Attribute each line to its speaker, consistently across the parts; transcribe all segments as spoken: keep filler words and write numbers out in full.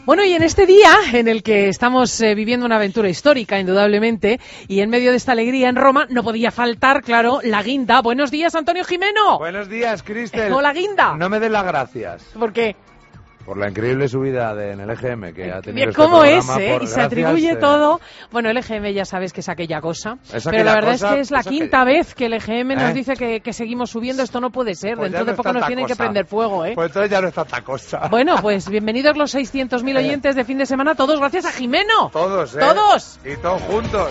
Speaker 1: Bueno, y en este día en el que estamos eh, viviendo una aventura histórica, indudablemente, y en medio de esta alegría en Roma, no podía faltar, claro, la guinda. Buenos días, Antonio Gimeno.
Speaker 2: Buenos días, Cristel.
Speaker 1: Hola, guinda.
Speaker 2: No me des las gracias.
Speaker 1: ¿Por qué?
Speaker 2: Por la increíble subida de, en el E G M que ha tenido
Speaker 1: Bien,
Speaker 2: este
Speaker 1: ¿cómo
Speaker 2: programa.
Speaker 1: es, eh?
Speaker 2: Por,
Speaker 1: y se
Speaker 2: gracias,
Speaker 1: atribuye
Speaker 2: eh,
Speaker 1: todo. Bueno, el E G M ya sabes que es aquella cosa.
Speaker 2: Es
Speaker 1: pero
Speaker 2: aquella
Speaker 1: la verdad
Speaker 2: cosa,
Speaker 1: es que es la
Speaker 2: es
Speaker 1: quinta
Speaker 2: aquella...
Speaker 1: vez que el E G M nos
Speaker 2: ¿Eh?
Speaker 1: dice que, que seguimos subiendo. Esto no puede ser.
Speaker 2: Pues
Speaker 1: Dentro de
Speaker 2: no
Speaker 1: poco
Speaker 2: es
Speaker 1: nos
Speaker 2: tanta
Speaker 1: tienen
Speaker 2: cosa.
Speaker 1: que prender fuego, ¿eh?
Speaker 2: Pues entonces ya no es tanta cosa.
Speaker 1: Bueno, pues bienvenidos los seiscientos mil oyentes de fin de semana. Todos gracias a Gimeno.
Speaker 2: Todos, ¿eh?
Speaker 1: Todos.
Speaker 2: Y todos juntos.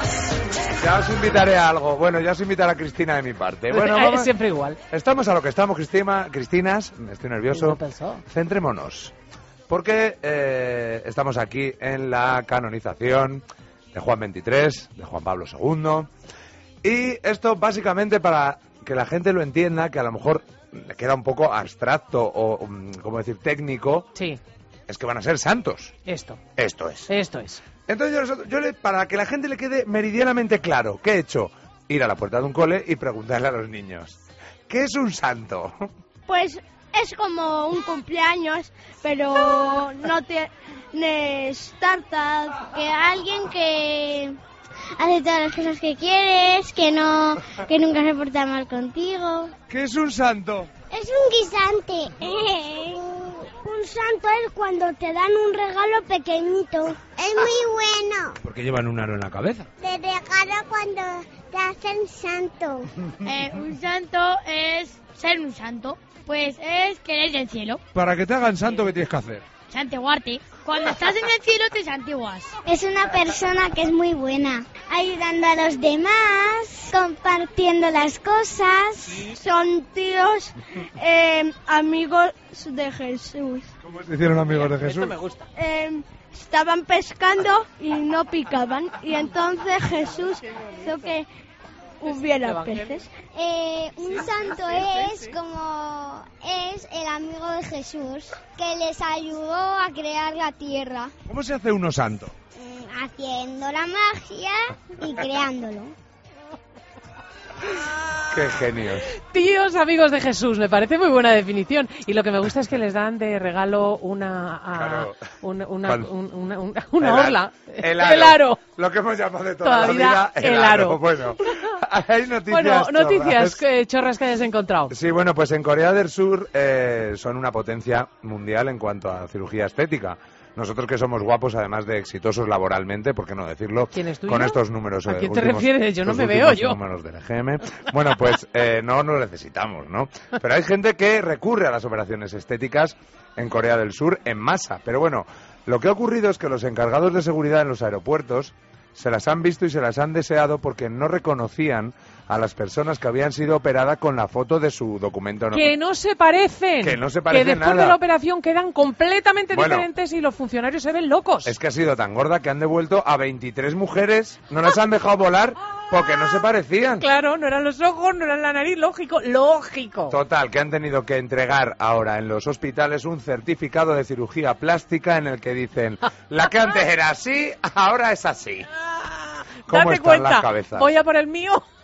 Speaker 2: Ya os invitaré a algo. Bueno, ya os invitaré a Cristina de mi parte. Bueno, vamos...
Speaker 1: Siempre igual.
Speaker 2: Estamos a lo que estamos, Cristina. Cristinas, estoy nervioso.
Speaker 1: pensó?
Speaker 2: Centrémonos. Porque eh, estamos aquí en la canonización de Juan veintitrés, de Juan Pablo segundo. Y esto básicamente para que la gente lo entienda, que a lo mejor le queda un poco abstracto o, como decir, técnico.
Speaker 1: Sí.
Speaker 2: Es que van a ser santos.
Speaker 1: Esto.
Speaker 2: Esto es.
Speaker 1: Esto es.
Speaker 2: Entonces yo, yo le, para que la gente le quede meridianamente claro, ¿qué he hecho? Ir a la puerta de un cole y preguntarle a los niños, ¿qué es un santo?
Speaker 3: Pues es como un cumpleaños, pero no tienes tarta, que alguien que hace todas las cosas que quieres, que no, que nunca se porta mal contigo.
Speaker 2: ¿Qué es un santo?
Speaker 3: Es un guisante. Un santo es cuando te dan un regalo pequeñito. Es muy bueno.
Speaker 2: Porque llevan un aro en la cabeza.
Speaker 3: Te regalo cuando te hacen santo.
Speaker 4: Eh, un santo es ser un santo. Pues es querer el cielo.
Speaker 2: Para que te hagan santo, ¿qué tienes que hacer?
Speaker 4: Santiguarte. Cuando estás en el cielo te santiguas.
Speaker 3: Es una persona que es muy buena, ayudando a los demás, compartiendo las cosas. Son tíos eh, amigos de Jesús.
Speaker 2: ¿Cómo se hicieron amigos de Jesús?
Speaker 1: Esto me gusta.
Speaker 3: Eh, estaban pescando y no picaban. Y entonces Jesús hizo que hubiera peces.
Speaker 5: Eh, un santo es como es el amigo de Jesús que les ayudó a crear la tierra,
Speaker 2: ¿Cómo se hace uno santo?
Speaker 5: mm, haciendo la magia y creándolo.
Speaker 2: ¡Qué genios!
Speaker 1: Tíos amigos de Jesús, me parece muy buena definición. Y lo que me gusta es que les dan de regalo una a,
Speaker 2: Claro.
Speaker 1: una, una,
Speaker 2: ¿Cuál?
Speaker 1: un- una, una, una
Speaker 2: El
Speaker 1: orla.
Speaker 2: ar- El aro.
Speaker 1: El aro.
Speaker 2: Lo que hemos llamado de toda,
Speaker 1: Toda
Speaker 2: la
Speaker 1: vida,
Speaker 2: vida, el,
Speaker 1: el
Speaker 2: aro.
Speaker 1: aro.
Speaker 2: Bueno, hay noticias
Speaker 1: Bueno, noticias
Speaker 2: chorras.
Speaker 1: que, chorras que hayas encontrado.
Speaker 2: Sí, bueno, pues en Corea del Sur eh, son una potencia mundial en cuanto a cirugía estética. Nosotros que somos guapos, además de exitosos laboralmente, ¿por qué no decirlo?
Speaker 1: ¿Quién es tuyo?
Speaker 2: Con estos números.
Speaker 1: ¿A
Speaker 2: eh,
Speaker 1: quién te
Speaker 2: últimos-
Speaker 1: refieres? Yo no
Speaker 2: estos
Speaker 1: me veo,
Speaker 2: últimos
Speaker 1: yo.
Speaker 2: números del E G M. Bueno, pues eh, no lo necesitamos, ¿no? Pero hay gente que recurre a las operaciones estéticas en Corea del Sur en masa. Pero bueno, lo que ha ocurrido es que los encargados de seguridad en los aeropuertos se las han visto y se las han deseado porque no reconocían a las personas que habían sido operadas con la foto de su documento.
Speaker 1: Que no se parecen.
Speaker 2: Que no se parecen
Speaker 1: Que después
Speaker 2: nada.
Speaker 1: de la operación quedan completamente
Speaker 2: Bueno.
Speaker 1: diferentes y los funcionarios se ven locos.
Speaker 2: Es que ha sido tan gorda que han devuelto a veintitrés mujeres, no las han dejado volar porque no se parecían.
Speaker 1: Claro, no eran los ojos, no eran la nariz, lógico, lógico.
Speaker 2: Total, que han tenido que entregar ahora en los hospitales un certificado de cirugía plástica en el que dicen, la que antes era así, ahora es así. ¿Cómo
Speaker 1: Date
Speaker 2: están
Speaker 1: cuenta,
Speaker 2: las cabezas?
Speaker 1: voy a por el mío.